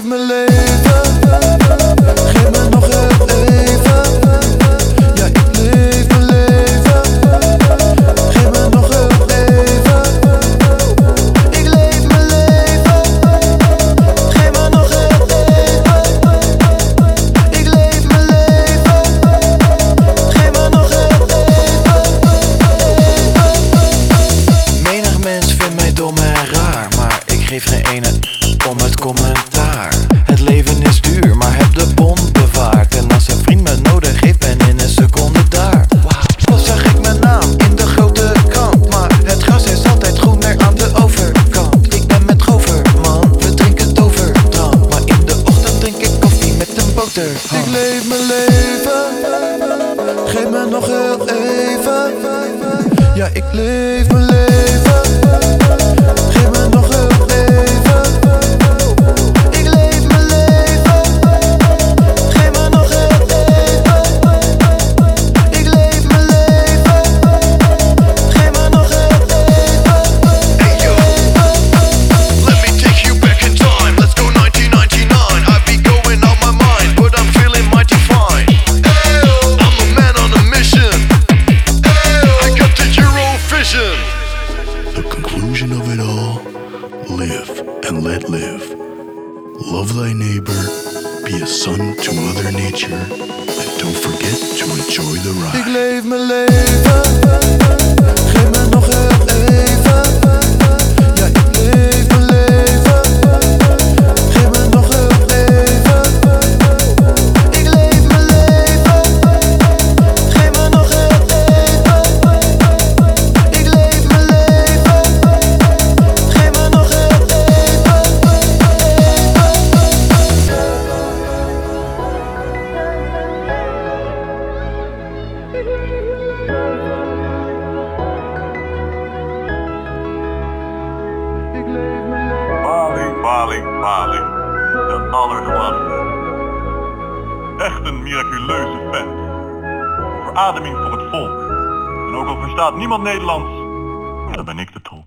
mijn leven, geef me nog heel even. Ja, ik leef mijn leven, geef me nog heel even. Ik leef mijn leven, geef me nog heel even. Ik leef mijn leven, geef me nog heel even. Menig mens vindt mij dom en raar, maar ik geef geen ene om het commentaar. Het leven is duur, maar heb de bon bewaard. En als een vriend me nodig heeft, ben in een seconde daar. Pas zag ik mijn naam in de grote krant, maar het gras is altijd groener aan de overkant. Ik ben met Gover, man, we drinken toverdrank, maar in de ochtend drink ik koffie met een boterham. Ik leef mijn leven, geef me nog heel even. Ja, ik leef mijn leven, geef me nog heel even. Ik leef mijn leven, geef me nog heel even. Ik leef mijn leven, geef me nog heel even. Hey yo, let me take you back in time. Let's go 1999. I be going on my mind, but I'm feeling mighty fine. Ew, I'm a man on a mission. Ew, I got the Eurovision. The conclusion of it all, live and let live. Love thy neighbor, be a son to Mother Nature, and don't forget to enjoy the ride. Ik leef mijn leven, geef me nog heel even. Ja, ik leef mijn leven, geef me nog heel even. Ik leef mijn leven, geef me nog heel even. Ik leef mijn leven, geef me nog heel even. Bali, Bali, de allergladste. Echt een miraculeuze vent. Verademing voor het volk. En ook al verstaat niemand Nederlands, dan ben ik de tolk.